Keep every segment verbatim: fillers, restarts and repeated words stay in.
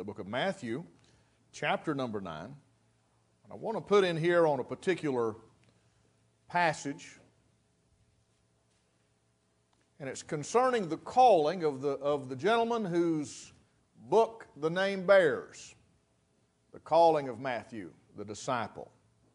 book of Matthew, chapter number nine. And I want to put in here on a particular passage, and it's concerning the calling of the, of the gentleman whose book the name bears, the calling of Matthew, the disciple.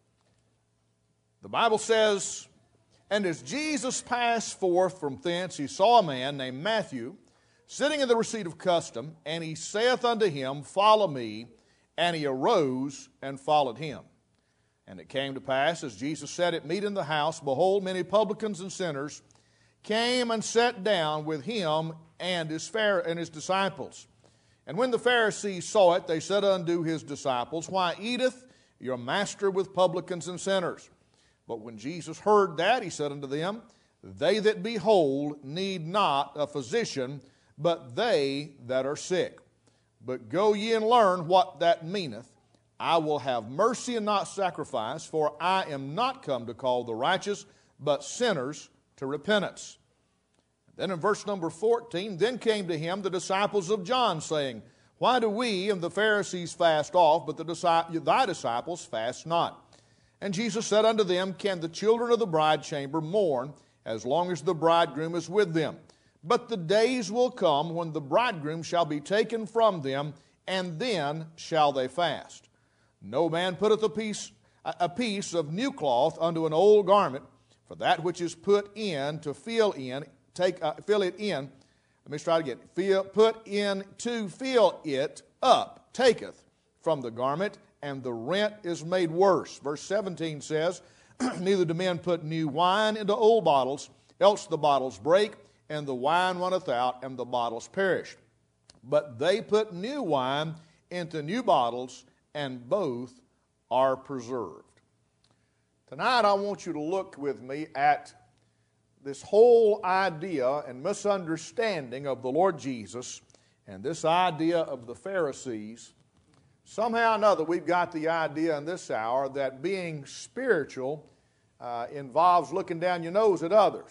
The Bible says, "And as Jesus passed forth from thence, he saw a man named Matthew, sitting in the receipt of custom, and he saith unto him, Follow me. And he arose and followed him. And it came to pass, as Jesus sat at meat in the house, behold, many publicans and sinners came and sat down with him and his, Phar- and his disciples. And when the Pharisees saw it, they said unto his disciples, Why eateth your master with publicans and sinners? But when Jesus heard that, he said unto them, They that be whole need not a physician, but they that are sick. But go ye and learn what that meaneth. I will have mercy and not sacrifice, for I am not come to call the righteous, but sinners to repentance." Then in verse number fourteen, "Then came to him the disciples of John, saying, Why do we and the Pharisees fast oft, but the, thy disciples fast not? And Jesus said unto them, Can the children of the bride chamber mourn as long as the bridegroom is with them? But the days will come when the bridegroom shall be taken from them, and then shall they fast. No man putteth a piece, a piece of new cloth unto an old garment, for that which is put in to fill in, take uh, fill it in. Let me try it again. Fill, put in to fill it up, taketh from the garment, and the rent is made worse. Verse seventeen says, Neither do men put new wine into old bottles, else the bottles break, and the wine runneth out, and the bottles perish. But they put new wine into new bottles, and both are preserved." Tonight I want you to look with me at this whole idea and misunderstanding of the Lord Jesus, and this idea of the Pharisees. Somehow or another we've got the idea in this hour that being spiritual uh, involves looking down your nose at others.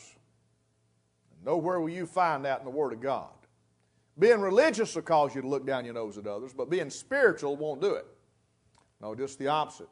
Nowhere will you find that in the Word of God. Being religious will cause you to look down your nose at others, but being spiritual won't do it. No, just the opposite.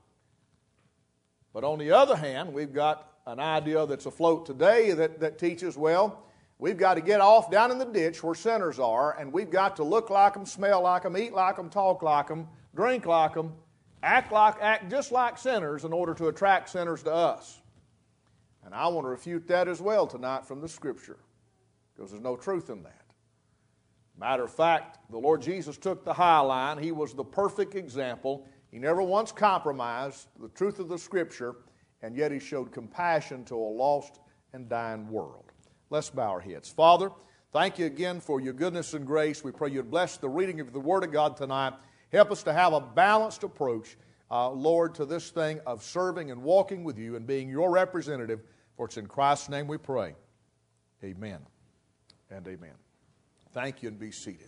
But on the other hand, we've got an idea that's afloat today that, that teaches, well, we've got to get off down in the ditch where sinners are, and we've got to look like them, smell like them, eat like them, talk like them, drink like them, act like, act just like sinners in order to attract sinners to us. And I want to refute that as well tonight from the Scripture, because there's no truth in that. Matter of fact, the Lord Jesus took the high line. He was the perfect example. He never once compromised the truth of the Scripture, and yet he showed compassion to a lost and dying world. Let's bow our heads. Father, thank you again for your goodness and grace. We pray you'd bless the reading of the Word of God tonight. Help us to have a balanced approach, uh, Lord, to this thing of serving and walking with you and being your representative. For it's in Christ's name we pray. Amen and amen. Thank you, and be seated.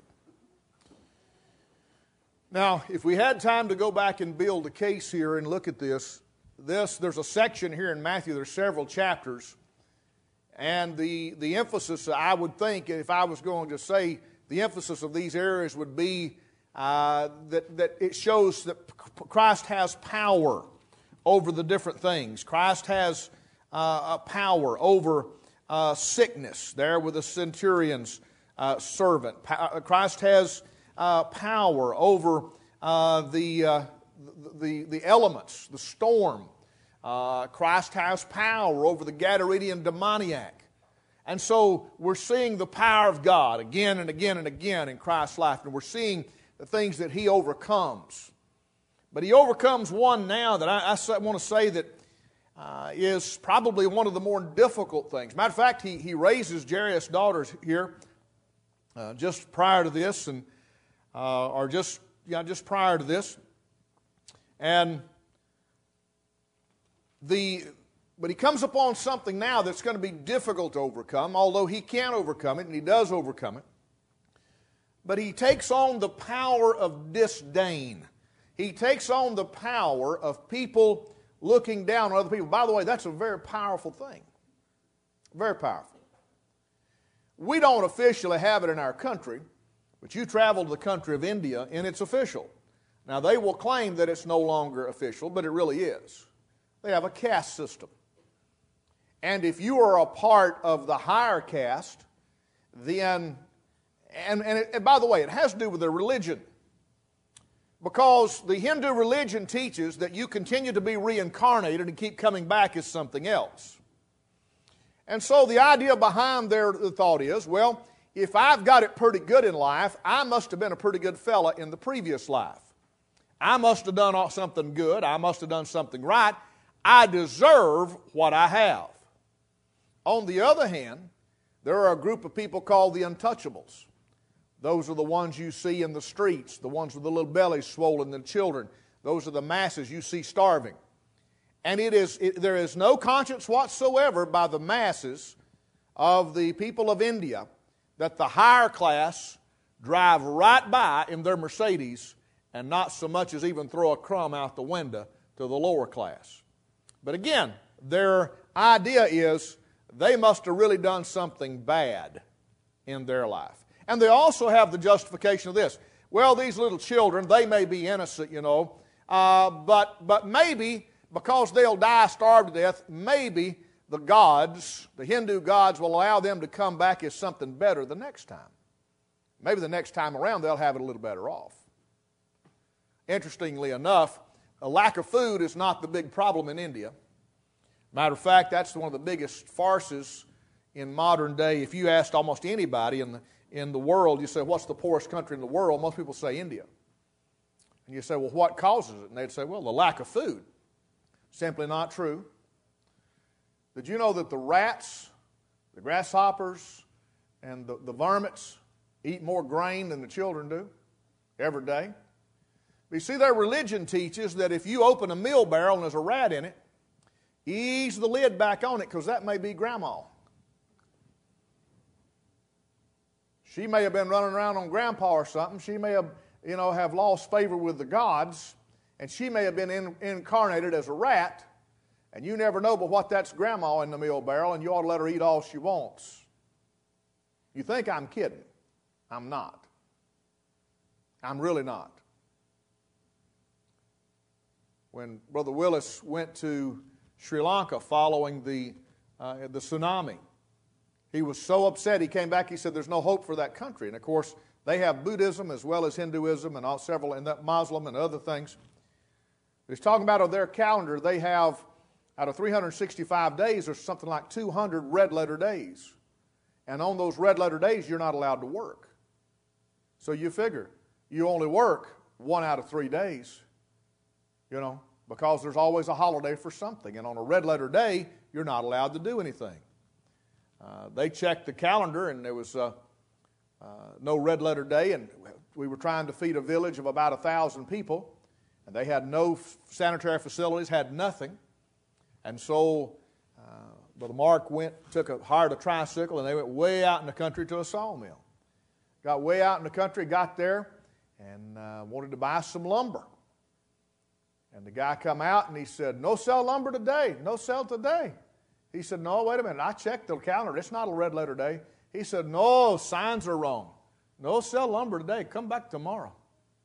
Now, if we had time to go back and build a case here and look at this, this there's a section here in Matthew, there's several chapters, and the, the emphasis, I would think, if I was going to say, the emphasis of these areas would be uh, that, that it shows that Christ has power over the different things. Christ has uh, a power over uh, sickness, there with the centurion's uh, servant. Christ has Uh, power over uh, the, uh, the, the elements, the storm. Uh, Christ has power over the Gadarenian demoniac. And so we're seeing the power of God again and again and again in Christ's life. And we're seeing the things that He overcomes. But He overcomes one now that I, I want to say that uh, is probably one of the more difficult things. Matter of fact, He, he raises Jairus' daughters here uh, just prior to this, and Uh, or just, yeah, just prior to this. And the, but he comes upon something now that's going to be difficult to overcome, although he can overcome it, and he does overcome it. But he takes on the power of disdain. He takes on the power of people looking down on other people. By the way, that's a very powerful thing. Very powerful. We don't officially have it in our country, But you travel to the country of India and it's official. Now they will claim that it's no longer official, but it really is. They have a caste system. And if you are a part of the higher caste, then, and, and, it, and by the way, it has to do with their religion. Because the Hindu religion teaches that you continue to be reincarnated and keep coming back as something else. And so the idea behind their thought is, well, if I've got it pretty good in life, I must have been a pretty good fella in the previous life. I must have done something good. I must have done something right. I deserve what I have. On the other hand, there are a group of people called the untouchables. Those are the ones you see in the streets, the ones with the little bellies swollen, the children. Those are the masses you see starving. And it is, it, there is no conscience whatsoever by the masses of the people of India that the higher class drive right by in their Mercedes and not so much as even throw a crumb out the window to the lower class. But again, their idea is they must have really done something bad in their life. And they also have the justification of this. Well, these little children, they may be innocent, you know, uh, but, but maybe because they'll die starved to death, maybe the gods, the Hindu gods, will allow them to come back as something better the next time. Maybe the next time around they'll have it a little better off. Interestingly enough, a lack of food is not the big problem in India. Matter of fact, that's one of the biggest farces in modern day. If you asked almost anybody in the, in the world, you say, what's the poorest country in the world? Most people say India. And you say, well, what causes it? And they'd say, well, the lack of food. Simply not true. Did you know that the rats, the grasshoppers, and the, the varmints eat more grain than the children do every day? But you see, their religion teaches that if you open a meal barrel and there's a rat in it, ease the lid back on it because that may be Grandma. She may have been running around on Grandpa or something. She may have, you know, have lost favor with the gods, and she may have been in, incarnated as a rat, and you never know but what that's Grandma in the meal barrel, and you ought to let her eat all she wants. You think I'm kidding. I'm not. I'm really not. When Brother Willis went to Sri Lanka following the, uh, the tsunami, he was so upset. He came back, he said there's no hope for that country. And of course, they have Buddhism as well as Hinduism and all, several, and that Muslim and other things. He's talking about on their calendar, they have, out of three hundred sixty-five days, there's something like two hundred red letter days. And on those red letter days, you're not allowed to work. So you figure, you only work one out of three days, you know, because there's always a holiday for something. And on a red letter day, you're not allowed to do anything. Uh, they checked the calendar, and there was uh, uh, no red letter day, and we were trying to feed a village of about a thousand people, and they had no sanitary facilities, had nothing. And so uh, Brother Mark went, took a, hired a tricycle, and they went way out in the country to a sawmill. Got way out in the country, got there, and uh, wanted to buy some lumber. And the guy come out, and he said, no sell lumber today, no sell today. He said, no, wait a minute, I checked the calendar, it's not a red letter day. He said, no, signs are wrong. No sell lumber today, come back tomorrow.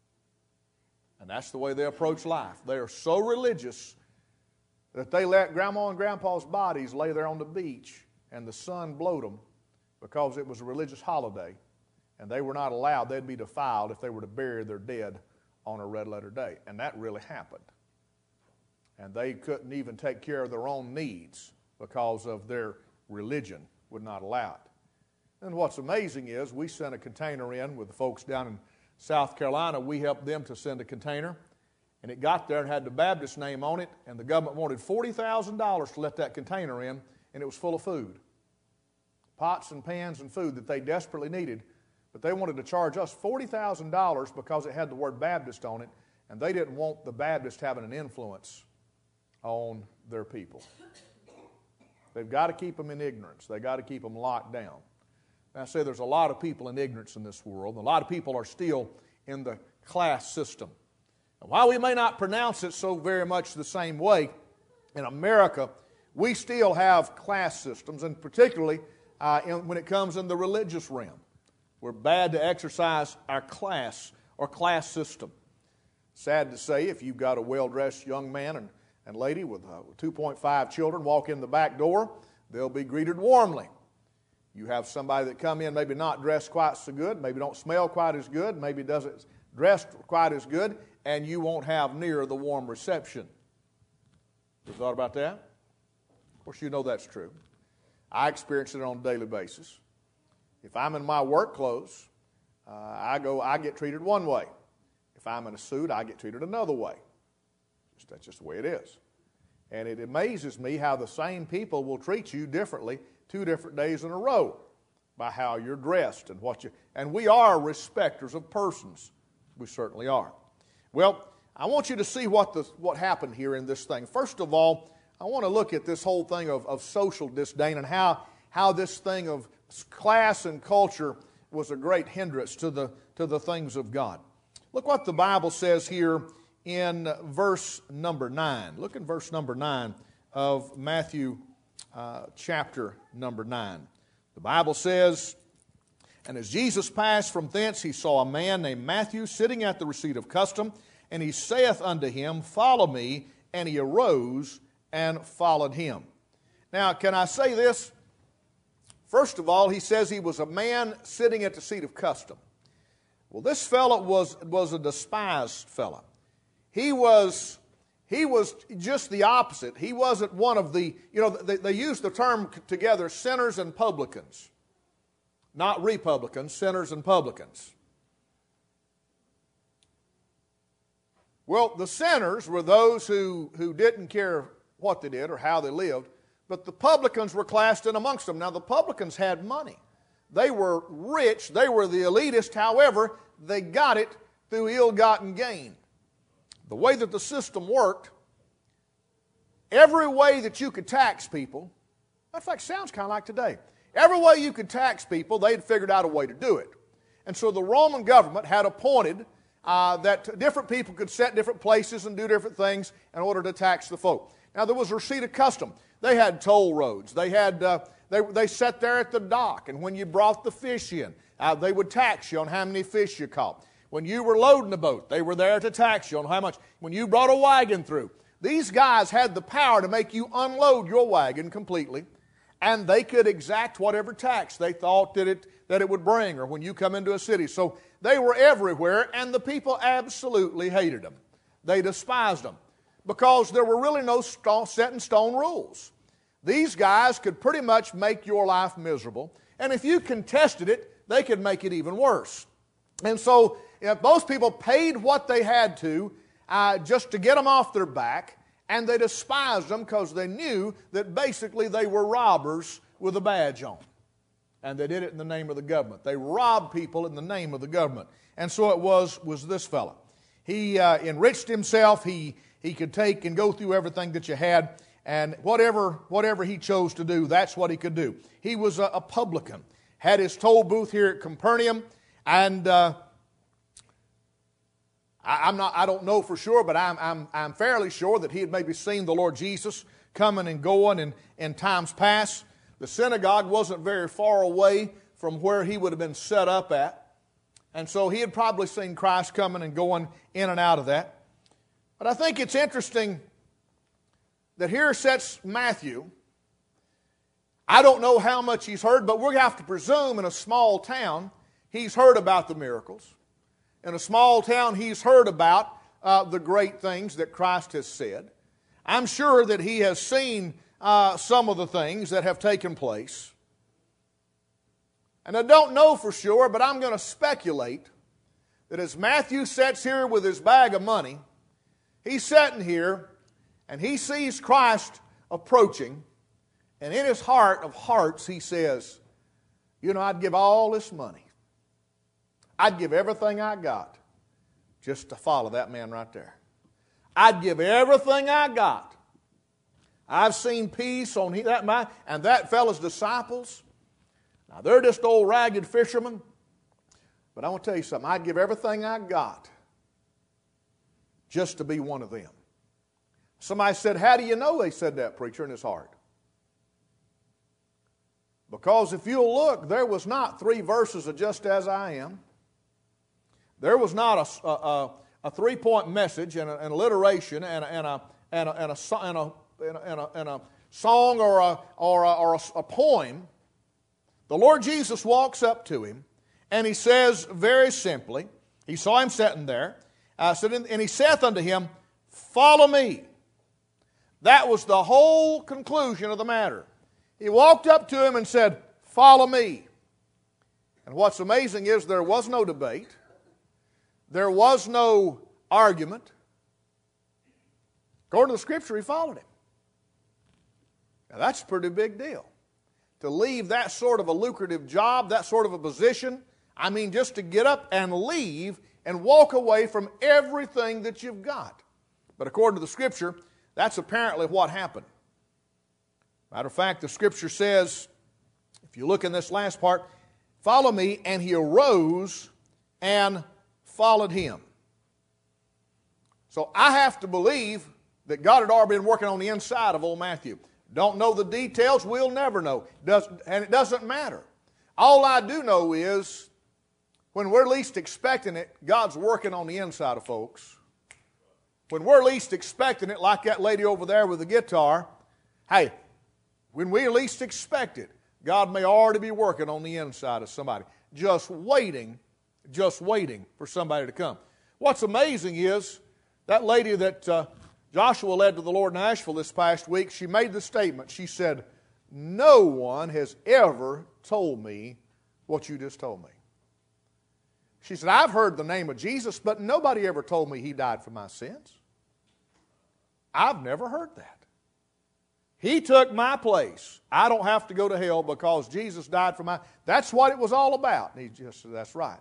And that's the way they approach life. They are so religious that they let Grandma and Grandpa's bodies lay there on the beach and the sun blowed them because it was a religious holiday and they were not allowed, they'd be defiled if they were to bury their dead on a red letter day. And that really happened. And they couldn't even take care of their own needs because of their religion would not allow it. And what's amazing is we sent a container in with the folks down in South Carolina. We helped them to send a container, and it got there and had the Baptist name on it, and the government wanted forty thousand dollars to let that container in, and it was full of food. Pots and pans and food that they desperately needed, but they wanted to charge us forty thousand dollars because it had the word Baptist on it, and they didn't want the Baptist having an influence on their people. They've got to keep them in ignorance. They've got to keep them locked down. And I say there's a lot of people in ignorance in this world. A lot of people are still in the class system. And while we may not pronounce it so very much the same way, in America, we still have class systems, and particularly uh, in, when it comes in the religious realm. We're bad to exercise our class or class system. Sad to say, if you've got a well-dressed young man and, and lady with uh, two point five children walk in the back door, they'll be greeted warmly. You have somebody that come in maybe not dressed quite so good, maybe don't smell quite as good, maybe doesn't dress quite as good, and you won't have near the warm reception. You thought about that? Of course, you know that's true. I experience it on a daily basis. If I'm in my work clothes, uh, I go, I get treated one way. If I'm in a suit, I get treated another way. Just, that's just the way it is. And it amazes me how the same people will treat you differently two different days in a row by how you're dressed and what you. And we are respecters of persons. We certainly are. Well, I want you to see what the what happened here in this thing. First of all, I want to look at this whole thing of, of social disdain and how how this thing of class and culture was a great hindrance to the to the things of God. Look what the Bible says here in verse number nine. Look in verse number nine of Matthew uh, chapter number nine. The Bible says, "And as Jesus passed from thence, he saw a man named Matthew sitting at the receipt of custom, and he saith unto him, Follow me. And he arose and followed him." Now, can I say this? First of all, he says he was a man sitting at the seat of custom. Well, this fellow was, was a despised fellow. He was, he was just the opposite. He wasn't one of the, you know, they, they use the term together, sinners and publicans. Not Republicans, sinners and publicans. Well, the sinners were those who, who didn't care what they did or how they lived, but the publicans were classed in amongst them. Now, the publicans had money. They were rich. They were the elitist. However, they got it through ill-gotten gain. The way that the system worked, every way that you could tax people, in fact, sounds kind of like today. Every way you could tax people, they'd figured out a way to do it. And so the Roman government had appointed uh, that different people could set different places and do different things in order to tax the folk. Now, there was a receipt of custom. They had toll roads. They had uh, they they sat there at the dock, and when you brought the fish in, uh, they would tax you on how many fish you caught. When you were loading the boat, they were there to tax you on how much. When you brought a wagon through, these guys had the power to make you unload your wagon completely, and they could exact whatever tax they thought that it that it would bring, or when you come into a city. So they were everywhere, and the people absolutely hated them. They despised them, because there were really no set in stone rules. These guys could pretty much make your life miserable, and if you contested it, they could make it even worse. And so if most people paid what they had to uh, just to get them off their back, and they despised them because they knew that basically they were robbers with a badge on. And they did it in the name of the government. They robbed people in the name of the government. And so it was, was this fellow. He uh, enriched himself. He He could take and go through everything that you had, and whatever whatever he chose to do, that's what he could do. He was a, a publican, had his toll booth here at Capernaum, and uh, I, I'm not I don't know for sure, but I'm I'm I'm fairly sure that he had maybe seen the Lord Jesus coming and going in, in times past. The synagogue wasn't very far away from where he would have been set up at, and so he had probably seen Christ coming and going in and out of that. But I think it's interesting that here sits Matthew. I don't know how much he's heard, but we have to presume in a small town he's heard about the miracles. In a small town he's heard about uh, the great things that Christ has said. I'm sure that he has seen uh, some of the things that have taken place. And I don't know for sure, but I'm going to speculate that as Matthew sits here with his bag of money, he's sitting here, and he sees Christ approaching, and in his heart of hearts he says, you know, I'd give all this money. I'd give everything I got just to follow that man right there. I'd give everything I got. I've seen peace on that man and that fellow's disciples. Now, they're just old ragged fishermen, but I want to tell you something. I'd give everything I got just to be one of them. Somebody said, how do you know they said that, preacher, in his heart? Because if you'll look, there was not three verses of just as I am. There was not a, a, a three-point message and an alliteration and a, and a, and a, and a, and a, and a, and a song or, a, or, a, or a, a poem. The Lord Jesus walks up to him and he says very simply, he saw him sitting there, uh, and he saith unto him, follow me. That was the whole conclusion of the matter. He walked up to him and said, follow me. And what's amazing is there was no debate. There was no argument. According to the Scripture, he followed him. Now that's a pretty big deal. To leave that sort of a lucrative job, that sort of a position, I mean just to get up and leave and walk away from everything that you've got. But according to the Scripture, that's apparently what happened. Matter of fact, the Scripture says, if you look in this last part, follow me, and he arose and followed him. So I have to believe that God had already been working on the inside of old Matthew. Don't know the details, we'll never know. Does, and it doesn't matter. All I do know is, when we're least expecting it, God's working on the inside of folks. When we're least expecting it, like that lady over there with the guitar, hey, when we least expect it, God may already be working on the inside of somebody. Just waiting, just waiting for somebody to come. What's amazing is, that lady that uh, Joshua led to the Lord in Asheville this past week, she made the statement. She said, no one has ever told me what you just told me. She said, I've heard the name of Jesus, but nobody ever told me he died for my sins. I've never heard that. He took my place. I don't have to go to hell because Jesus died for my... That's what it was all about. And he just said, that's right.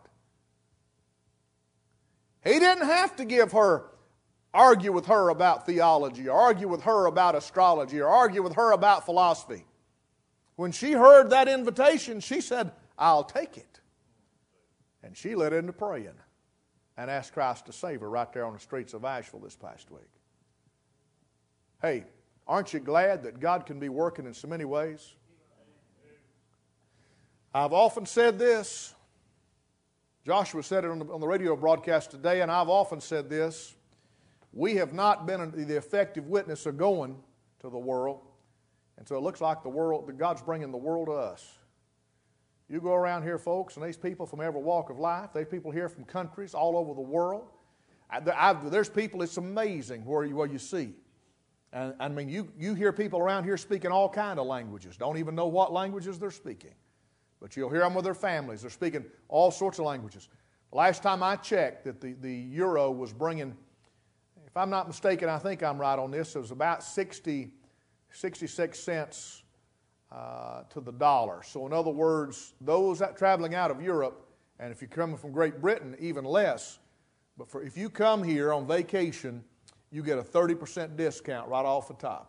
He didn't have to give her... argue with her about theology, or argue with her about astrology, or argue with her about philosophy. When she heard that invitation, she said, I'll take it. And she led into praying and asked Christ to save her right there on the streets of Asheville this past week. Hey, aren't you glad that God can be working in so many ways? I've often said this. Joshua said it on the, on the radio broadcast today, and I've often said this. We have not been the effective witness of going to the world. And so it looks like the world, that God's bringing the world to us. You go around here, folks, and there's people from every walk of life. There's people here from countries all over the world. I, I, there's people, it's amazing where you, where you see. And I mean, you, you hear people around here speaking all kinds of languages. Don't even know what languages they're speaking. But you'll hear them with their families. They're speaking all sorts of languages. Last time I checked, that the, the euro was bringing... If I'm not mistaken, I think I'm right on this, it was about sixty, sixty-six cents uh, to the dollar. So in other words, those that traveling out of Europe, and if you're coming from Great Britain, even less. But for, if you come here on vacation, you get a thirty percent discount right off the top.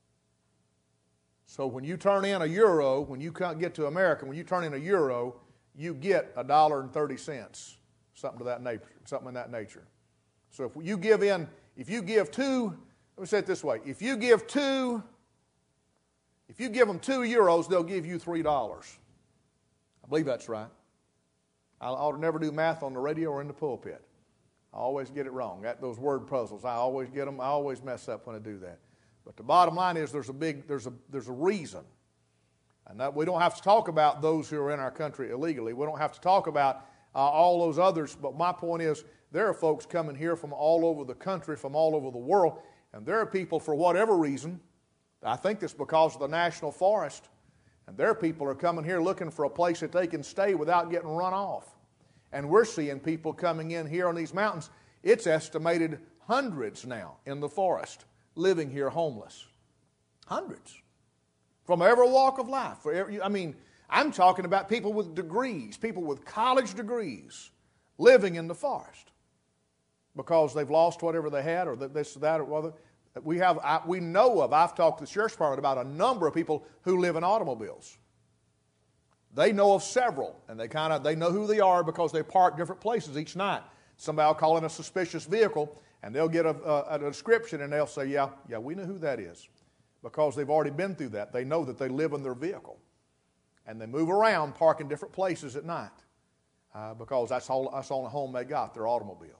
So when you turn in a euro, when you get to America, when you turn in a euro, you get a dollar and thirty cents, something to that nature, something in that nature. So if you give in... If you give two, let me say it this way. If you give two, if you give them two euros, they'll give you three dollars. I believe that's right. I ought to never do math on the radio or in the pulpit. I always get it wrong. That, those word puzzles, I always get them. I always mess up when I do that. But the bottom line is there's a big, there's a, there's a reason. And that we don't have to talk about those who are in our country illegally. We don't have to talk about uh, all those others. But my point is, there are folks coming here from all over the country, from all over the world, and there are people, for whatever reason, I think it's because of the national forest, and there are people who are coming here looking for a place that they can stay without getting run off. And we're seeing people coming in here on these mountains. It's estimated hundreds now in the forest living here homeless. Hundreds. From every walk of life. For every, I mean, I'm talking about people with degrees, people with college degrees living in the forest. Because they've lost whatever they had, or this, that, or other. We have, I, we know of, I've talked to the sheriff's department about a number of people who live in automobiles. They know of several, and they kind of, they know who they are because they park different places each night. Somebody will call in a suspicious vehicle, and they'll get a, a, a description, and they'll say, yeah, yeah, we know who that is. Because they've already been through that. They know that they live in their vehicle. And they move around, park in different places at night uh, because that's, all, that's the only home they got, their automobile.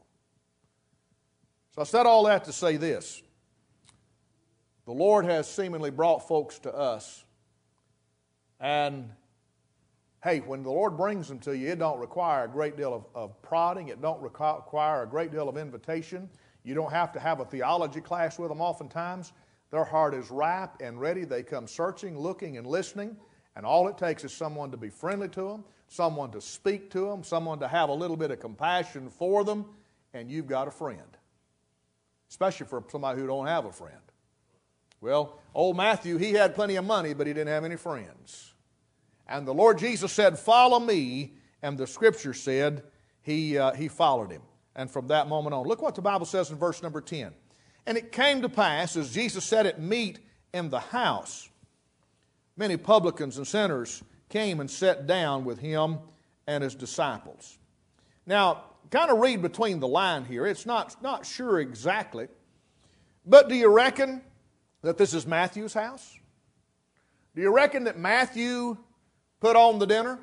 So I said all that to say this. The Lord has seemingly brought folks to us. And, hey, when the Lord brings them to you, it don't require a great deal of, of prodding. It don't require a great deal of invitation. You don't have to have a theology class with them oftentimes. Their heart is ripe and ready. They come searching, looking, and listening. And all it takes is someone to be friendly to them, someone to speak to them, someone to have a little bit of compassion for them, and you've got a friend. Especially for somebody who don't have a friend. Well, old Matthew, he had plenty of money, but he didn't have any friends. And the Lord Jesus said, "Follow me," and the Scripture said he, uh, he followed him. And from that moment on, look what the Bible says in verse number ten. "And it came to pass, as Jesus sat at meat in the house, many publicans and sinners came and sat down with him and his disciples." Now, kind of read between the line here. It's not, not sure exactly. But do you reckon that this is Matthew's house? Do you reckon that Matthew put on the dinner?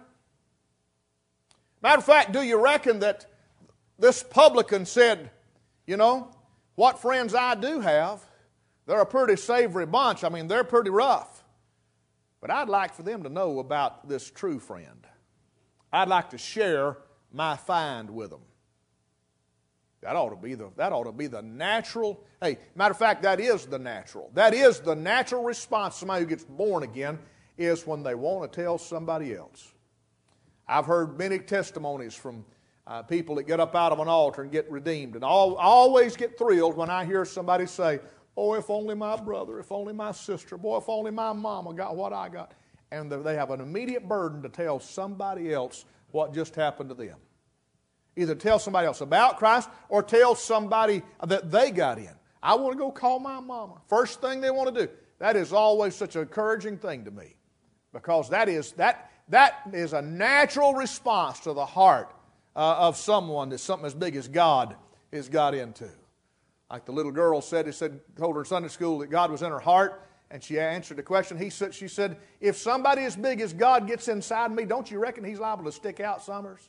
Matter of fact, do you reckon that this publican said, you know, what friends I do have, they're a pretty savory bunch. I mean, they're pretty rough. But I'd like for them to know about this true friend. I'd like to share my find with them. That ought to be the, that ought to be the natural, hey, matter of fact, that is the natural. That is the natural response to somebody who gets born again, is when they want to tell somebody else. I've heard many testimonies from uh, people that get up out of an altar and get redeemed. And I always get thrilled when I hear somebody say, "Oh, if only my brother, if only my sister, boy, if only my mama got what I got." And they have an immediate burden to tell somebody else what just happened to them. Either tell somebody else about Christ or tell somebody that they got in. I want to go call my mama. First thing they want to do. That is always such an encouraging thing to me. Because that is, that, that is a natural response to the heart uh, of someone that something as big as God has got into. Like the little girl said, he said, told her in Sunday school that God was in her heart. And she answered the question. He said, she said, "If somebody as big as God gets inside me, don't you reckon he's liable to stick out summers?"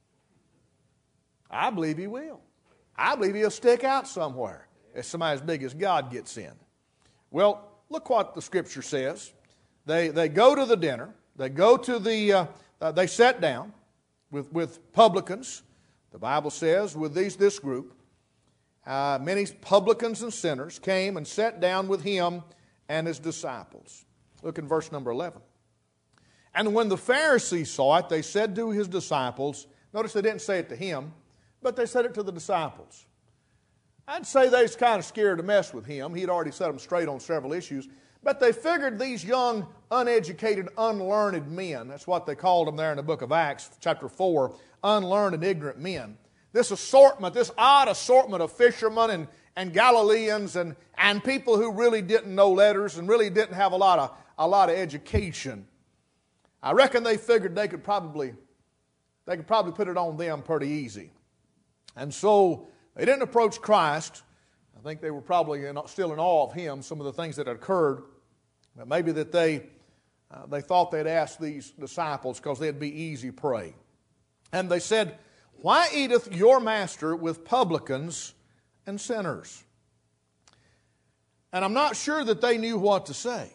I believe he will. I believe he'll stick out somewhere if somebody as big as God gets in. Well, look what the Scripture says. They, they go to the dinner. They go to the, uh, uh, they sat down with, with publicans. The Bible says with these, this group, uh, many publicans and sinners came and sat down with him and his disciples. Look in verse number eleven. "And when the Pharisees saw it, they said to his disciples," notice they didn't say it to him, but they said it to the disciples. I'd say they was kind of scared to mess with him. He'd already set them straight on several issues. But they figured these young, uneducated, unlearned men, that's what they called them there in the book of Acts, chapter four, unlearned and ignorant men. This assortment, this odd assortment of fishermen and, and Galileans and, and people who really didn't know letters and really didn't have a lot of, a lot of education. I reckon they figured they could probably, they could probably put it on them pretty easy. And so they didn't approach Christ. I think they were probably in, still in awe of him, some of the things that had occurred. But maybe that they, uh, they thought they'd ask these disciples because they'd be easy prey. And they said, "Why eateth your master with publicans and sinners?" And I'm not sure that they knew what to say.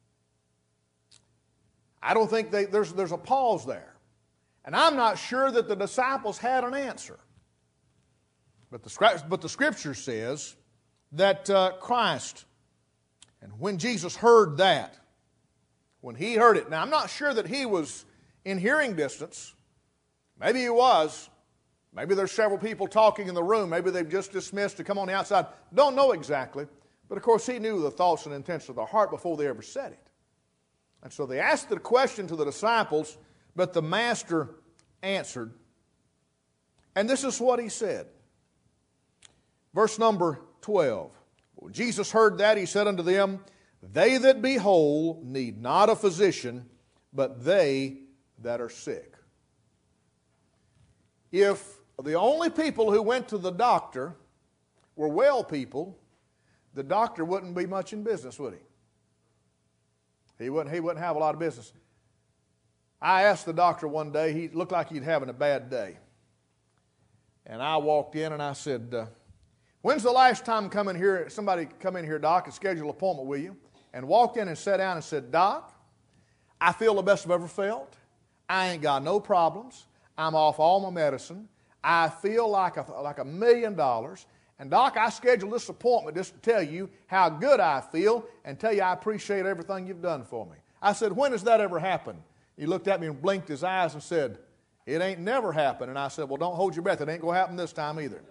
I don't think they, there's, there's a pause there. And I'm not sure that the disciples had an answer. But the, but the Scripture says that uh, Christ, and when Jesus heard that, when he heard it, now I'm not sure that he was in hearing distance. Maybe he was. Maybe there's several people talking in the room. Maybe they've just dismissed to come on the outside. Don't know exactly. But of course he knew the thoughts and intents of their heart before they ever said it. And so they asked the question to the disciples, but the Master answered. And this is what he said. Verse number twelve. When Jesus heard that, he said unto them, "They that be whole need not a physician, but they that are sick." If the only people who went to the doctor were well people, the doctor wouldn't be much in business, would he? He wouldn't, he wouldn't have a lot of business. I asked the doctor one day, he looked like he'd having a bad day. And I walked in and I said, uh, when's the last time come in here, somebody come in here, Doc, and schedule an appointment with you? And walked in and sat down and said, Doc, I feel the best I've ever felt. I ain't got no problems. I'm off all my medicine. I feel like a, like a million dollars. And Doc, I scheduled this appointment just to tell you how good I feel and tell you I appreciate everything you've done for me. I said, when has that ever happened? He looked at me and blinked his eyes and said, it ain't never happened. And I said, well, don't hold your breath. It ain't going to happen this time either.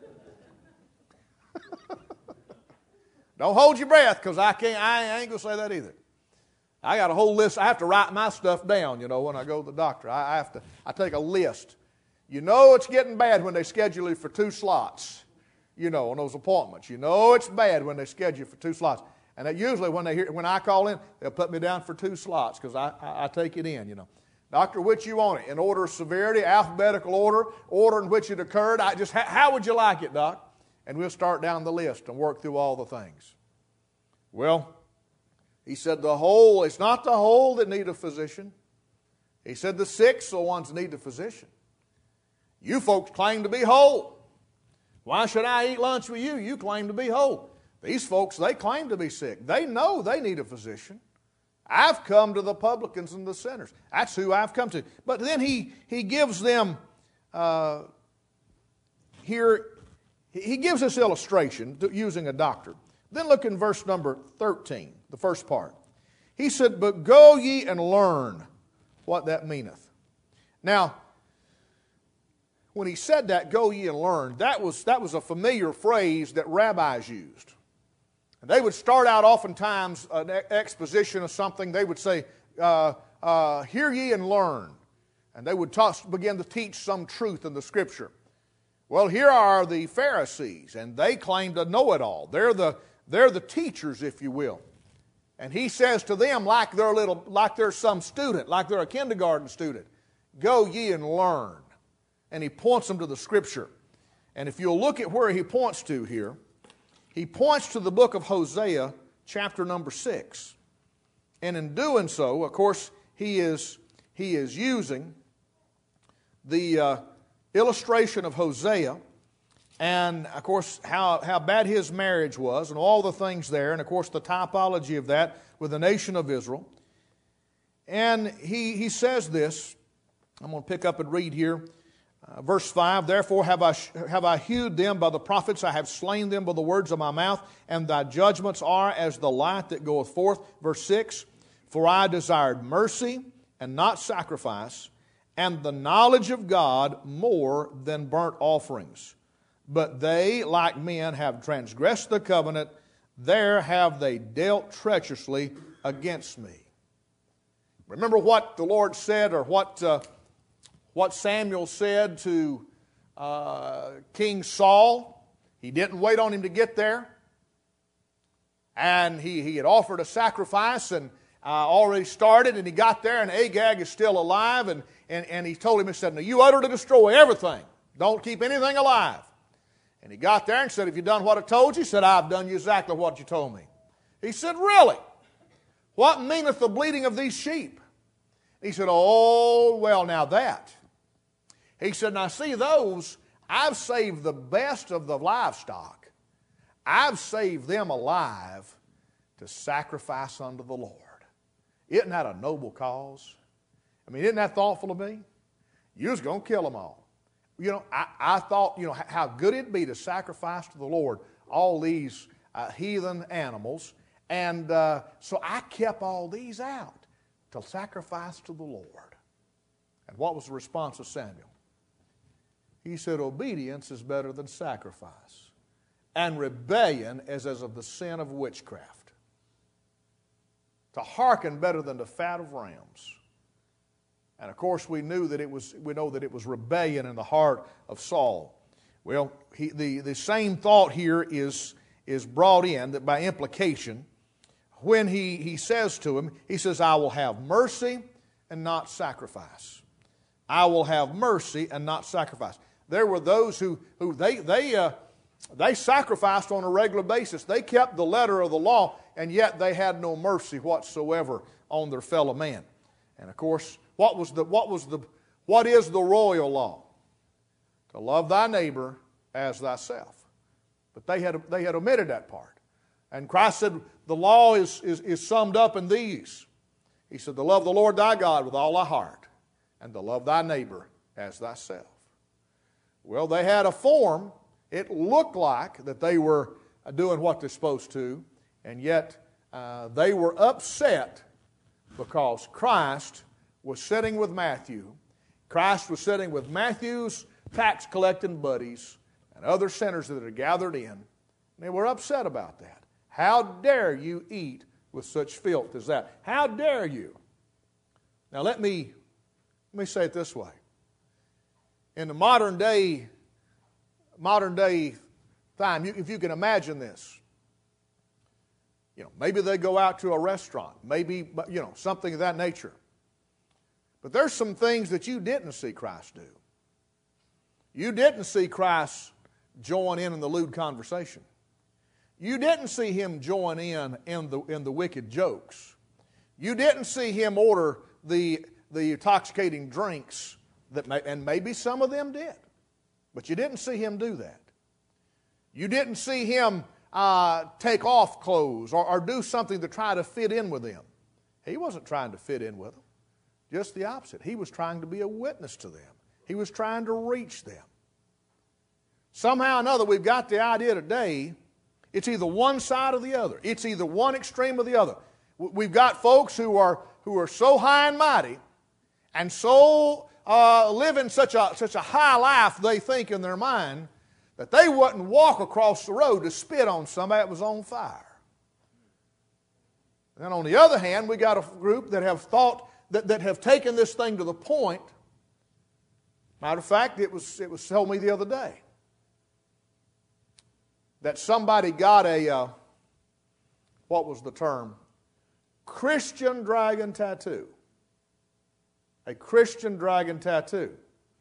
Don't hold your breath, because I can't. I ain't going to say that either. I got a whole list. I have to write my stuff down, you know, when I go to the doctor. I, I have to. I take a list. You know it's getting bad when they schedule you for two slots, you know, on those appointments. You know it's bad when they schedule you for two slots. And that usually when they hear, when I call in, they'll put me down for two slots because I, I, I take it in, you know. Doctor, which you want it? In order of severity, alphabetical order, order in which it occurred. I just, how, how would you like it, Doc? And we'll start down the list and work through all the things. Well, he said the whole, it's not the whole that need a physician. He said the sick are the ones that need a physician. You folks claim to be whole. Why should I eat lunch with you? You claim to be whole. These folks, they claim to be sick. They know they need a physician. I've come to the publicans and the sinners. That's who I've come to. But then he, he gives them uh, here, he gives this illustration using a doctor. Then look in verse number thirteen, the first part. He said, but go ye and learn what that meaneth. Now, when he said that, go ye and learn, that was, that was a familiar phrase that rabbis used. And they would start out oftentimes an exposition of something. They would say, uh, uh, hear ye and learn. And they would talk, begin to teach some truth in the Scripture. Well, here are the Pharisees, and they claim to know it all. They're the, they're the teachers, if you will. And he says to them, like they're, little, like they're some student, like they're a kindergarten student, go ye and learn. And he points them to the Scripture. And if you'll look at where he points to here, he points to the book of Hosea, chapter number six. And in doing so, of course, he is, he is using the uh, illustration of Hosea and, of course, how, how bad his marriage was and all the things there, and, of course, the typology of that with the nation of Israel. And he, he says this. I'm going to pick up and read here. Uh, verse five, therefore have I, have I hewed them by the prophets, I have slain them by the words of my mouth, and thy judgments are as the light that goeth forth. Verse six, for I desired mercy and not sacrifice, and the knowledge of God more than burnt offerings. But they, like men, have transgressed the covenant, there have they dealt treacherously against me. Remember what the Lord said, or what... Uh, What Samuel said to uh, King Saul. He didn't wait on him to get there. And he, he had offered a sacrifice and uh, already started, and he got there, and Agag is still alive. And, and, and he told him, he said, now you utterly destroy everything. Don't keep anything alive. And he got there and said, have you done what I told you? He said, I've done exactly what you told me. He said, really? What meaneth the bleating of these sheep? He said, oh, well, now that. He said, now see those, I've saved the best of the livestock. I've saved them alive to sacrifice unto the Lord. Isn't that a noble cause? I mean, isn't that thoughtful of me? You was going to kill them all. You know, I, I thought, you know, how good it'd be to sacrifice to the Lord all these uh, heathen animals. And uh, so I kept all these out to sacrifice to the Lord. And what was the response of Samuel? He said, obedience is better than sacrifice, and rebellion is as of the sin of witchcraft. To hearken better than the fat of rams. And of course we knew that it was, we know that it was rebellion in the heart of Saul. Well, he, the, the same thought here is, is brought in that by implication when he, he says to him, he says, I will have mercy and not sacrifice. I will have mercy and not sacrifice. There were those who, who they, they, uh, they sacrificed on a regular basis. They kept the letter of the law, and yet they had no mercy whatsoever on their fellow man. And of course, What was the, what was the, what is the royal law? To love thy neighbor as thyself. But they had, they had omitted that part. And Christ said the law is, is, is summed up in these. He said to love the Lord thy God with all thy heart and to love thy neighbor as thyself. Well, they had a form. It looked like that they were doing what they're supposed to, and yet uh, they were upset because Christ was sitting with Matthew. Christ was sitting with Matthew's tax collecting buddies and other sinners that had gathered in. And they were upset about that. How dare you eat with such filth as that? How dare you? Now let me, let me say it this way. In the modern day, modern day time, you, if you can imagine this, you know, maybe they go out to a restaurant, maybe, you know, something of that nature. But there's some things that you didn't see Christ do. You didn't see Christ join in in the lewd conversation. You didn't see him join in in the, in the wicked jokes. You didn't see him order the, the intoxicating drinks, that may, and maybe some of them did. But you didn't see him do that. You didn't see him uh, take off clothes or, or do something to try to fit in with them. He wasn't trying to fit in with them. Just the opposite. He was trying to be a witness to them. He was trying to reach them. Somehow or another, we've got the idea today, it's either one side or the other. It's either one extreme or the other. We've got folks who are, who are so high and mighty and so uh, living such a, such a high life, they think in their mind, that they wouldn't walk across the road to spit on somebody that was on fire. And then on the other hand, we got a group that have thought, that, that have taken this thing to the point. Matter of fact, it was, it was told me the other day that somebody got a, uh, what was the term? Christian dragon tattoo. A Christian dragon tattoo.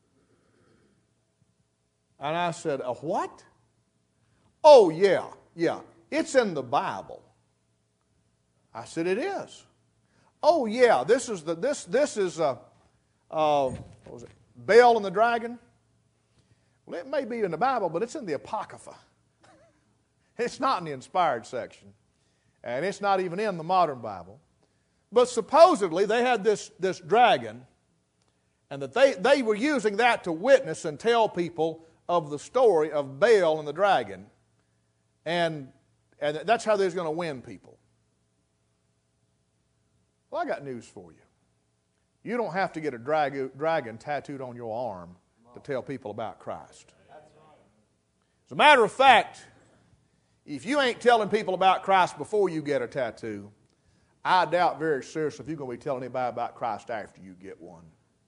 And I said, a what? Oh, yeah, yeah. It's in the Bible. I said, it is. Oh, yeah, this is, the, this, this is uh, uh, what was it? Baal and the dragon. Well, it may be in the Bible, but it's in the Apocrypha. It's not in the inspired section. And it's not even in the modern Bible. But supposedly they had this, this dragon, and that they, they were using that to witness and tell people of the story of Baal and the dragon. And, and that's how they was going to win people. Well, I got news for you. You don't have to get a drag, dragon tattooed on your arm to tell people about Christ. As a matter of fact, if you ain't telling people about Christ before you get a tattoo, I doubt very seriously if you're going to be telling anybody about Christ after you get one.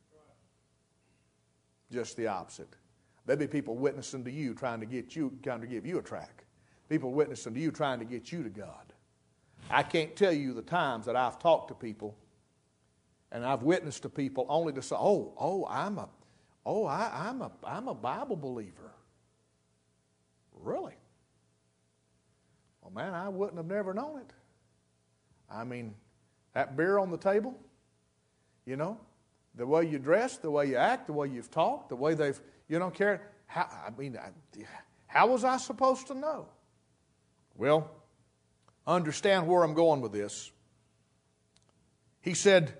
Just the opposite. There'll be people witnessing to you, trying to get you, trying to give you a track. People witnessing to you, trying to get you to God. I can't tell you the times that I've talked to people and I've witnessed to people only to say, "Oh, oh, I'm a, oh, I, I'm a, I'm a Bible believer." Really? Well, man, I wouldn't have never known it. I mean, that beer on the table, you know, the way you dress, the way you act, the way you've talked, the way they've, you don't care. How, I mean, how was I supposed to know? Well, understand where I'm going with this. He said,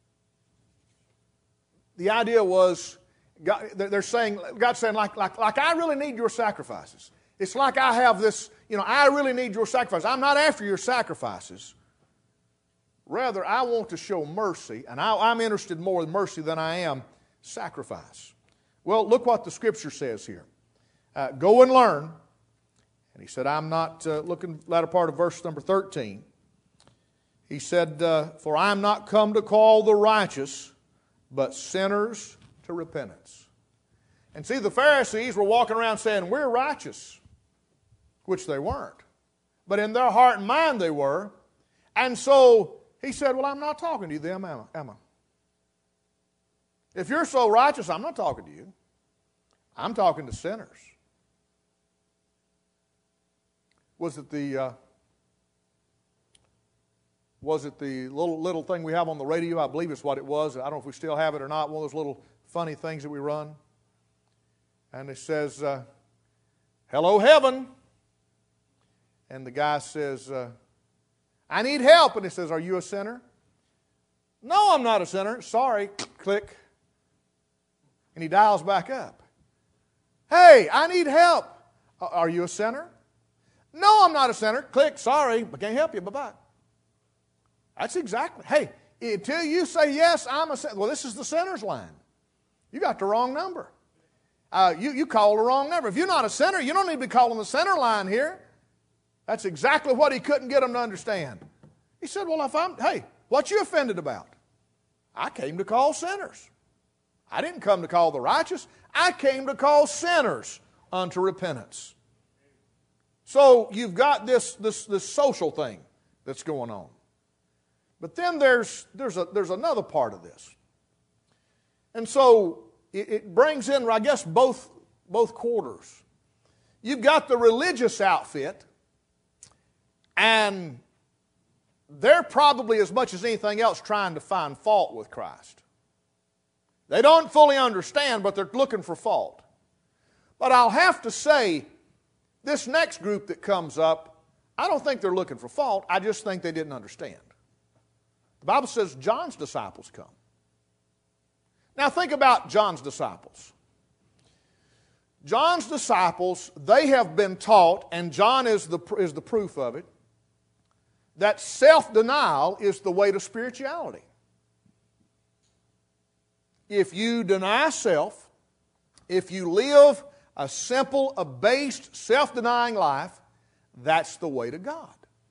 the idea was, God, they're saying, God's saying, like, like, like I really need your sacrifices. It's like I have this, you know, I really need your sacrifices. I'm not after your sacrifices. Rather, I want to show mercy, and I, I'm interested more in mercy than I am sacrifice. Well, look what the Scripture says here. Uh, Go and learn. And he said, I'm not, uh, looking latter part of verse number thirteen. He said, uh, for I am not come to call the righteous, but sinners to repentance. And see, the Pharisees were walking around saying, we're righteous, which they weren't. But in their heart and mind they were. And so he said, well, I'm not talking to you them, am I? Am I? If you're so righteous, I'm not talking to you. I'm talking to sinners. Was it the uh, was it the little little thing we have on the radio? I believe it's what it was. I don't know if we still have it or not. One of those little funny things that we run. And it says, uh, hello, heaven. And the guy says, uh, I need help. And he says, are you a sinner? No, I'm not a sinner. Sorry. Click. And he dials back up. Hey, I need help. Are you a sinner? No, I'm not a sinner. Click. Sorry, but can't help you. Bye-bye. That's exactly. Hey, until you say, yes, I'm a sinner. Well, this is the sinner's line. You got the wrong number. Uh, you, you called the wrong number. If you're not a sinner, you don't need to be calling the sinner line here. That's exactly what he couldn't get them to understand. He said, well, if I'm, hey, what you offended about? I came to call sinners. I didn't come to call the righteous. I came to call sinners unto repentance. So you've got this, this, this social thing that's going on. But then there's, there's, a, there's another part of this. And so it, it brings in, I guess, both, both quarters. You've got the religious outfit, and they're probably, as much as anything else, trying to find fault with Christ. They don't fully understand, but they're looking for fault. But I'll have to say, this next group that comes up, I don't think they're looking for fault. I just think they didn't understand. The Bible says John's disciples come. Now think about John's disciples. John's disciples, they have been taught, and John is the, is the proof of it, that self-denial is the way to spirituality. If you deny self, if you live a simple, abased, self-denying life, that's the way to God.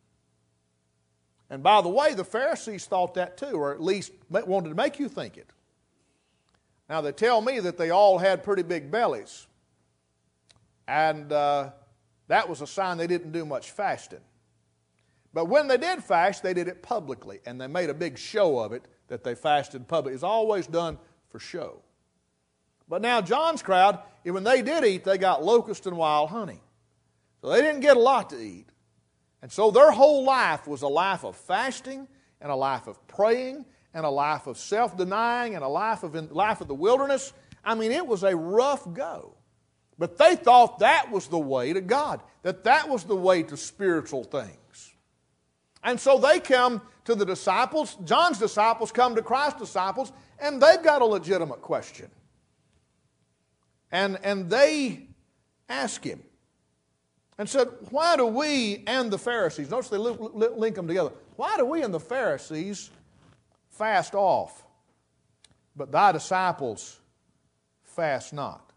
And by the way, the Pharisees thought that too, or at least wanted to make you think it. Now they tell me that they all had pretty big bellies. And uh, that was a sign they didn't do much fasting. But when they did fast, they did it publicly. And they made a big show of it that they fasted publicly. It's always done for show. But now John's crowd, when they did eat, they got locust and wild honey. So they didn't get a lot to eat. And so their whole life was a life of fasting and a life of praying and a life of self-denying and a life of, in, life of the wilderness. I mean, it was a rough go. But they thought that was the way to God, that that was the way to spiritual things. And so they come to the disciples, John's disciples come to Christ's disciples, and they've got a legitimate question. And, and they ask him and said, why do we and the Pharisees, notice they link them together, why do we and the Pharisees fast off, but thy disciples fast not?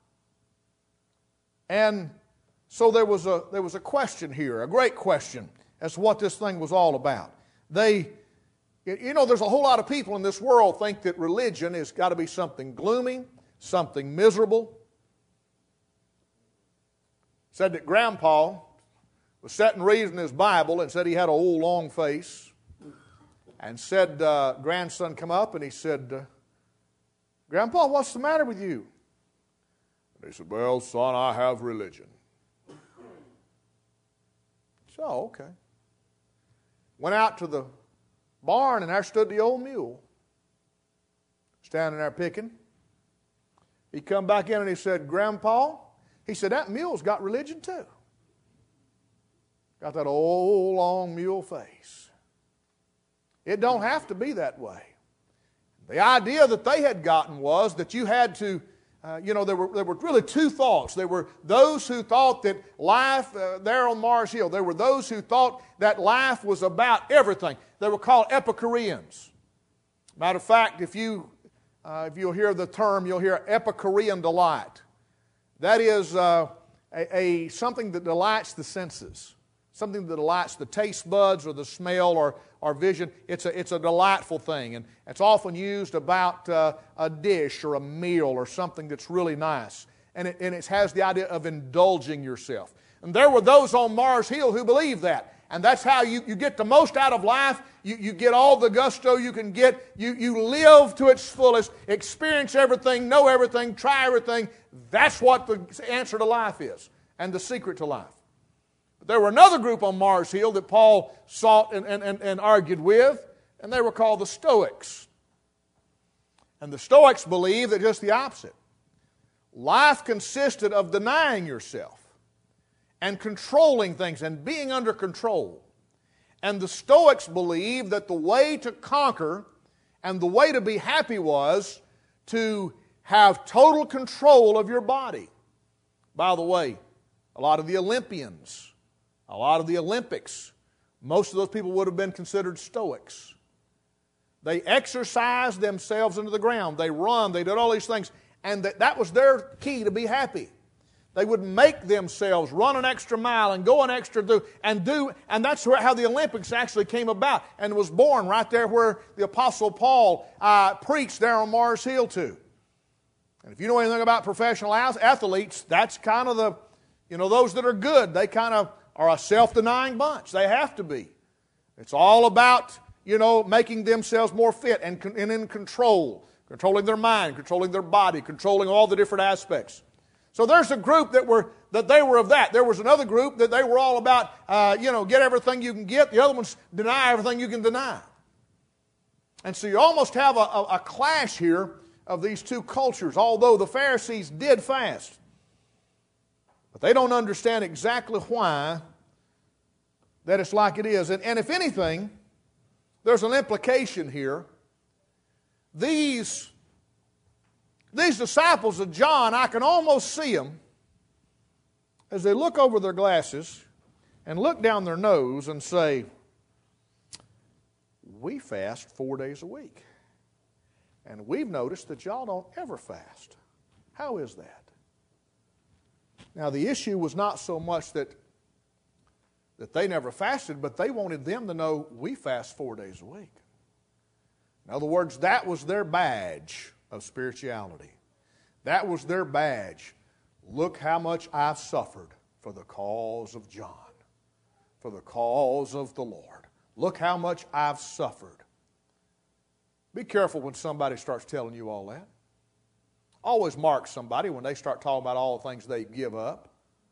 And so there was a, there was a question here, a great question, as to what this thing was all about. They, you know, there's a whole lot of people in this world think that religion has got to be something gloomy, something miserable. Said that Grandpa was sitting reading his Bible and said he had an old long face. And said, uh, grandson come up and he said, uh, Grandpa, what's the matter with you? And he said, well, son, I have religion. So, okay. Went out to the barn and there stood the old mule, standing there picking. He come back in and he said, Grandpa, he said, that mule's got religion too. Got that old long mule face. It don't have to be that way. The idea that they had gotten was that you had to, uh, you know, there were, there were really two thoughts. There were those who thought that life, uh, there on Mars Hill, there were those who thought that life was about everything. They were called Epicureans. Matter of fact, if, you, uh, if you'll hear the term, you'll hear Epicurean delight. That is uh, a, a something that delights the senses, something that delights the taste buds or the smell or, or vision. It's a, it's a delightful thing, and it's often used about uh, a dish or a meal or something that's really nice. And it, and it has the idea of indulging yourself. And there were those on Mars Hill who believed that. And that's how you, you get the most out of life. You, you get all the gusto you can get. You, you live to its fullest, experience everything, know everything, try everything. That's what the answer to life is and the secret to life. But there were another group on Mars Hill that Paul sought and, and, and, and argued with, and they were called the Stoics. And the Stoics believed that just the opposite. Life consisted of denying yourself and controlling things and being under control. And the Stoics believed that the way to conquer and the way to be happy was to have total control of your body. By the way, a lot of the Olympians, a lot of the Olympics, most of those people would have been considered Stoics. They exercised themselves into the ground. They run, they did all these things, and that, that was their key to be happy. They would make themselves run an extra mile and go an extra do and do, and that's how the Olympics actually came about and was born right there where the Apostle Paul uh, preached there on Mars Hill too. And if you know anything about professional athletes, that's kind of the, you know, those that are good, they kind of are a self-denying bunch. They have to be. It's all about, you know, making themselves more fit and, and in control, controlling their mind, controlling their body, controlling all the different aspects. So there's a group that were that they were of that. There was another group that they were all about, uh, you know, get everything you can get. The other ones deny everything you can deny. And so you almost have a, a, a clash here of these two cultures, although the Pharisees did fast. But they don't understand exactly why that it's like it is. And, and if anything, there's an implication here. These, these disciples of John, I can almost see them as they look over their glasses and look down their nose and say, we fast four days a week. And we've noticed that y'all don't ever fast. How is that? Now, the issue was not so much that, that they never fasted, but they wanted them to know we fast four days a week. In other words, that was their badge of spirituality. That was their badge. Look how much I've suffered for the cause of John, for the cause of the Lord. Look how much I've suffered. Be careful when somebody starts telling you all that. Always mark somebody when they start talking about all the things they give up.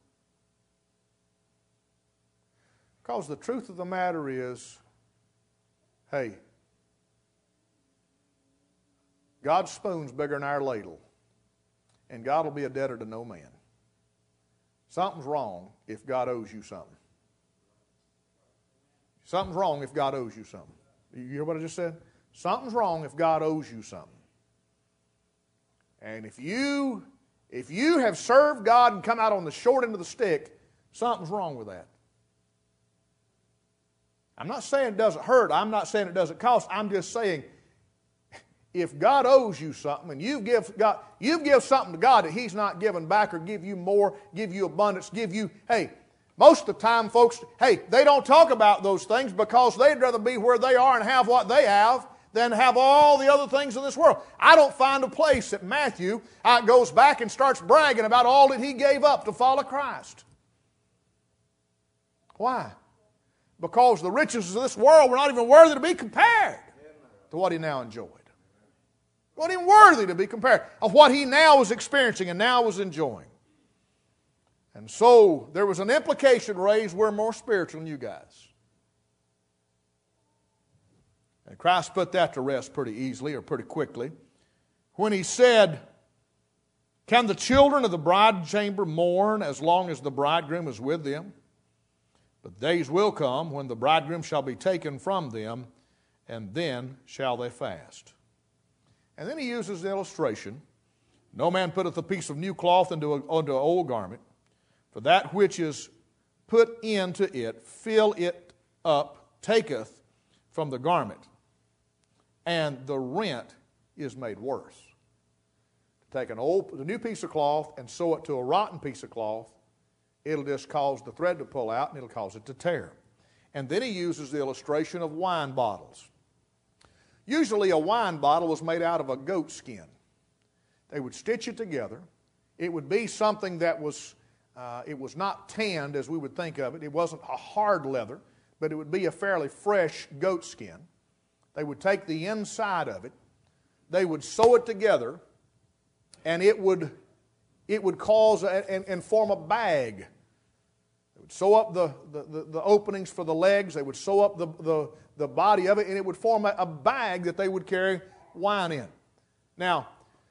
Because the truth of the matter is, hey, God's spoon's bigger than our ladle, and God will be a debtor to no man. Something's wrong if God owes you something. Something's wrong if God owes you something. You hear what I just said? Something's wrong if God owes you something. And if you, if you have served God and come out on the short end of the stick, something's wrong with that. I'm not saying it doesn't hurt. I'm not saying it doesn't cost. I'm just saying if God owes you something and you've give God, you've give something to God that He's not giving back or give you more, give you abundance, give you, hey, most of the time, folks, hey, they don't talk about those things because they'd rather be where they are and have what they have than have all the other things in this world. I don't find a place that Matthew uh, goes back and starts bragging about all that he gave up to follow Christ. Why? Because the riches of this world were not even worthy to be compared to what he now enjoyed. Not even worthy to be compared of what he now was experiencing and now was enjoying. And so there was an implication raised, we're more spiritual than you guys. And Christ put that to rest pretty easily or pretty quickly when He said, can the children of the bride chamber mourn as long as the bridegroom is with them? But days will come when the bridegroom shall be taken from them, and then shall they fast. And then He uses the illustration, no man putteth a piece of new cloth into, a, into an old garment, for that which is put into it, fill it up, taketh from the garment, and the rent is made worse. To take an old, a new piece of cloth and sew it to a rotten piece of cloth, it'll just cause the thread to pull out and it'll cause it to tear. And then he uses the illustration of wine bottles. Usually a wine bottle was made out of a goat skin. They would stitch it together. It would be something that was, uh, it was not tanned as we would think of it. It wasn't a hard leather, but it would be a fairly fresh goat skin. They would take the inside of it, they would sew it together, and it would, it would cause a, and, and form a bag. They would sew up the, the, the, the openings for the legs. They would sew up the, the, the body of it, and it would form a, a bag that they would carry wine in. Now,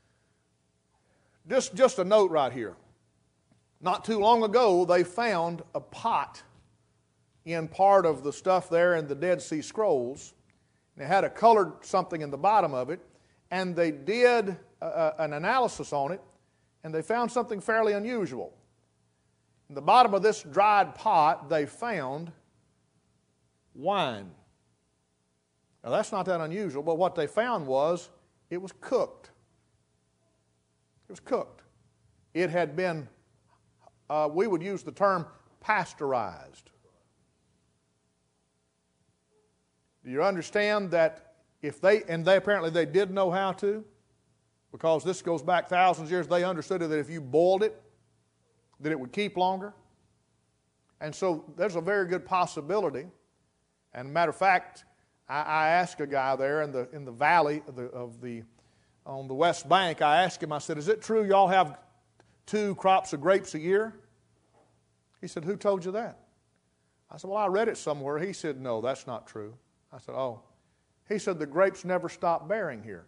just, just a note right here. Not too long ago, they found a pot in part of the stuff there in the Dead Sea Scrolls. And it had a colored something in the bottom of it, and they did a, an analysis on it, and they found something fairly unusual. In the bottom of this dried pot, they found wine. Now, that's not that unusual, but what they found was it was cooked. It was cooked. It had been, uh, we would use the term pasteurized. Do you understand that if they, and they apparently they did know how to, because this goes back thousands of years, they understood that if you boiled it, that it would keep longer. And so there's a very good possibility. And matter of fact, I, I asked a guy there in the in the valley of the, of the on the West Bank, I asked him, I said, is it true y'all have two crops of grapes a year? He said, who told you that? I said, well, I read it somewhere. He said, no, that's not true. I said, oh. He said, the grapes never stop bearing here.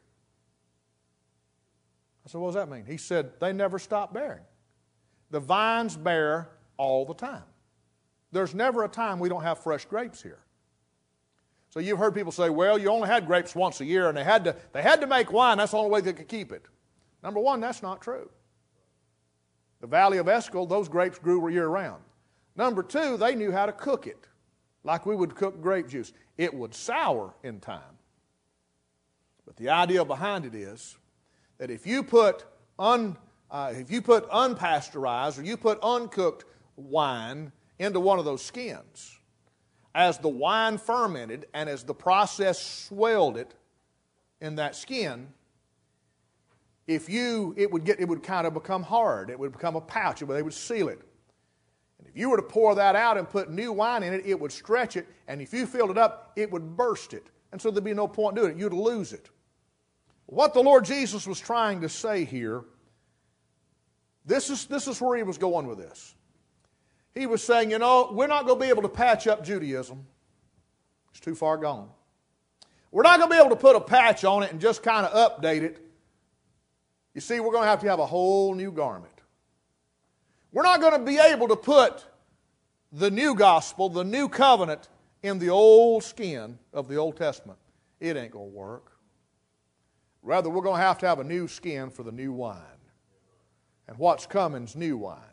I said, what does that mean? He said, they never stop bearing. The vines bear all the time. There's never a time we don't have fresh grapes here. So you've heard people say, well, you only had grapes once a year, and they had to, they had to make wine. That's the only way they could keep it. Number one, that's not true. The Valley of Escol, those grapes grew year-round. Number two, they knew how to cook it, like we would cook grape juice. It would sour in time. But the idea behind it is that if you put un, uh, if you put unpasteurized or you put uncooked wine into one of those skins, as the wine fermented and as the process swelled it in that skin, if you, it would get, it would kind of become hard. It would become a pouch. They would seal it. And if you were to pour that out and put new wine in it, it would stretch it. And if you filled it up, it would burst it. And so there'd be no point doing it. You'd lose it. What the Lord Jesus was trying to say here, this is, this is where he was going with this. He was saying, you know, we're not going to be able to patch up Judaism. It's too far gone. We're not going to be able to put a patch on it and just kind of update it. You see, we're going to have to have a whole new garment. We're not going to be able to put the new gospel, the new covenant, in the old skin of the Old Testament. It ain't going to work. Rather, we're going to have to have a new skin for the new wine. And what's coming is new wine.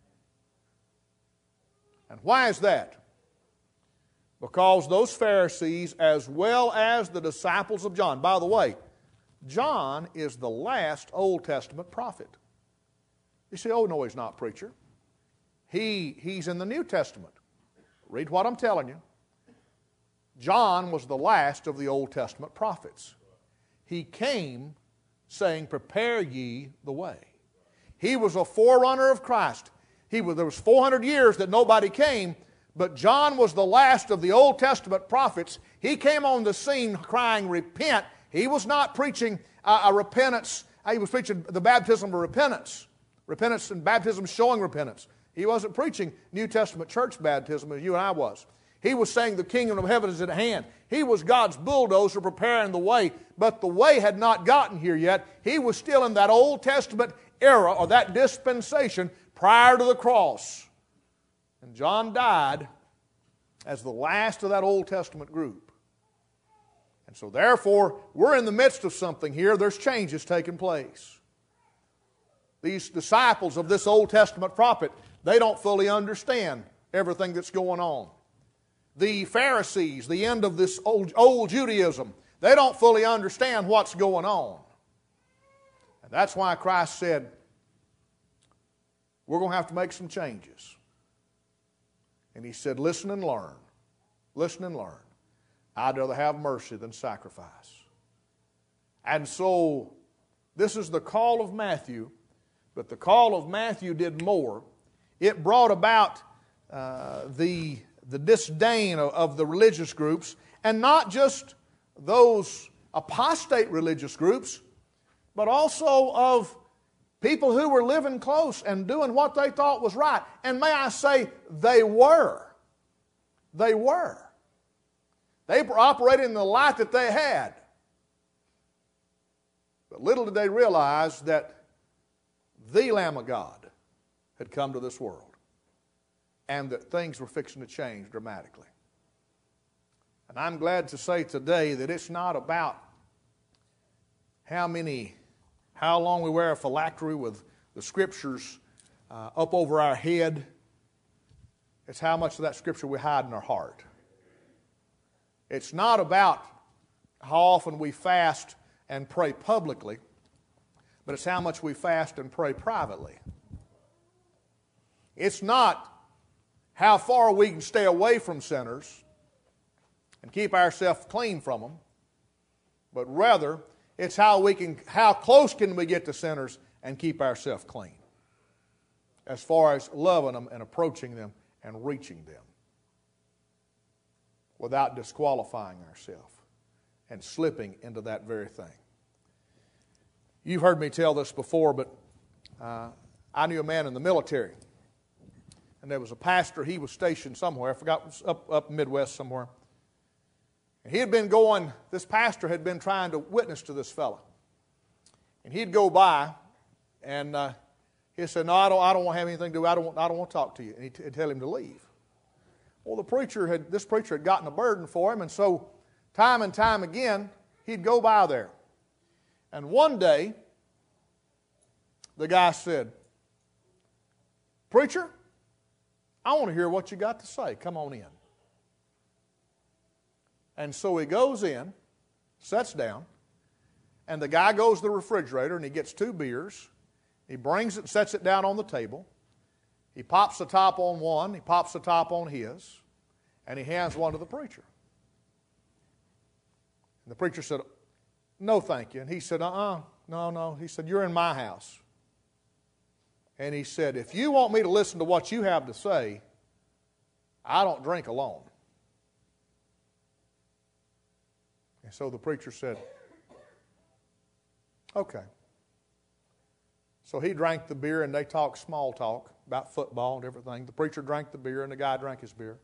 And why is that? Because those Pharisees, as well as the disciples of John, by the way, John is the last Old Testament prophet. You say, oh, no, he's not, preacher. He, he's in the New Testament. Read what I'm telling you. John was the last of the Old Testament prophets. He came saying, prepare ye the way. He was a forerunner of Christ. He was, there was four hundred years that nobody came, but John was the last of the Old Testament prophets. He came on the scene crying, repent. He was not preaching a, a repentance. He was preaching the baptism of repentance. Repentance and baptism showing repentance. He wasn't preaching New Testament church baptism as you and I was. He was saying the kingdom of heaven is at hand. He was God's bulldozer preparing the way, but the way had not gotten here yet. He was still in that Old Testament era or that dispensation prior to the cross. And John died as the last of that Old Testament group. And so therefore, we're in the midst of something here. There's changes taking place. These disciples of this Old Testament prophet, they don't fully understand everything that's going on. The Pharisees, the end of this old, old Judaism, they don't fully understand what's going on. And that's why Christ said, we're going to have to make some changes. And he said, listen and learn. Listen and learn. I'd rather have mercy than sacrifice. And so, this is the call of Matthew, but the call of Matthew did more. It brought about uh, the, the disdain of, of the religious groups, and not just those apostate religious groups, but also of People who were living close and doing what they thought was right. And may I say, they were. They were. They were operating in the light that they had. But little did they realize that the Lamb of God had come to this world and that things were fixing to change dramatically. And I'm glad to say today that it's not about how many, how long we wear a phylactery with the Scriptures uh, up over our head. It's how much of that Scripture we hide in our heart. It's not about how often we fast and pray publicly, but it's how much we fast and pray privately. It's not how far we can stay away from sinners and keep ourselves clean from them, but rather it's how we can, how close can we get to sinners and keep ourselves clean, as far as loving them and approaching them and reaching them without disqualifying ourselves and slipping into that very thing. You've heard me tell this before, but uh, I knew a man in the military, and there was a pastor. He was stationed somewhere. I forgot, it was up up Midwest somewhere. And he had been going, this pastor had been trying to witness to this fella. And he'd go by, and uh, he said, no, I don't, I don't want to have anything to do. I don't want, I don't want to talk to you. And he'd, he'd tell him to leave. Well, the preacher had, this preacher had gotten a burden for him, and so time and time again, he'd go by there. And one day, the guy said, preacher, I want to hear what you got to say. Come on in. And so he goes in, sits down, and the guy goes to the refrigerator and he gets two beers. He brings it and sets it down on the table. He pops the top on one, he pops the top on his, and he hands one to the preacher. And the preacher said, no, thank you. And he said, uh-uh, no, no. He said, you're in my house. And he said, if you want me to listen to what you have to say, I don't drink alone. And so the preacher said, okay. So he drank the beer, and they talked small talk about football and everything. The preacher drank the beer, and the guy drank his beer.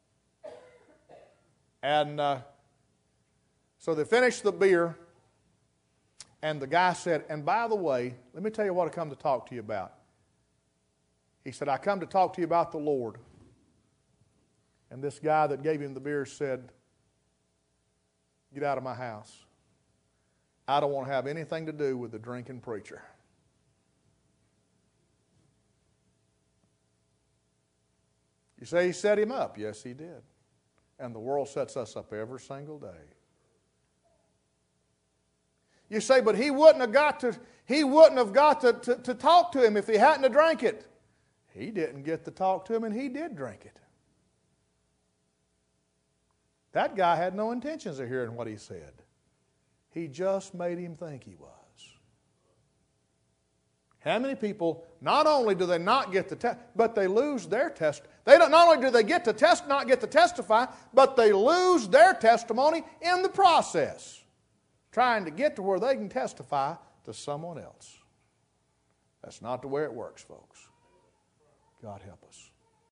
And uh, so they finished the beer, and the guy said, and by the way, let me tell you what I come to talk to you about. He said, I come to talk to you about the Lord. And this guy that gave him the beer said, get out of my house. I don't want to have anything to do with the drinking preacher. You say he set him up? Yes, he did. And the world sets us up every single day. You say, but he wouldn't have got to, he wouldn't have got to, to, to talk to him if he hadn't have drank it. He didn't get to talk to him, and he did drink it. That guy had no intentions of hearing what he said. He just made him think he was. How many people, not only do they not get to test, but they lose their test. They don't, not only do they get to test, not get to testify, but they lose their testimony in the process, trying to get to where they can testify to someone else. That's not the way it works, folks. God help us.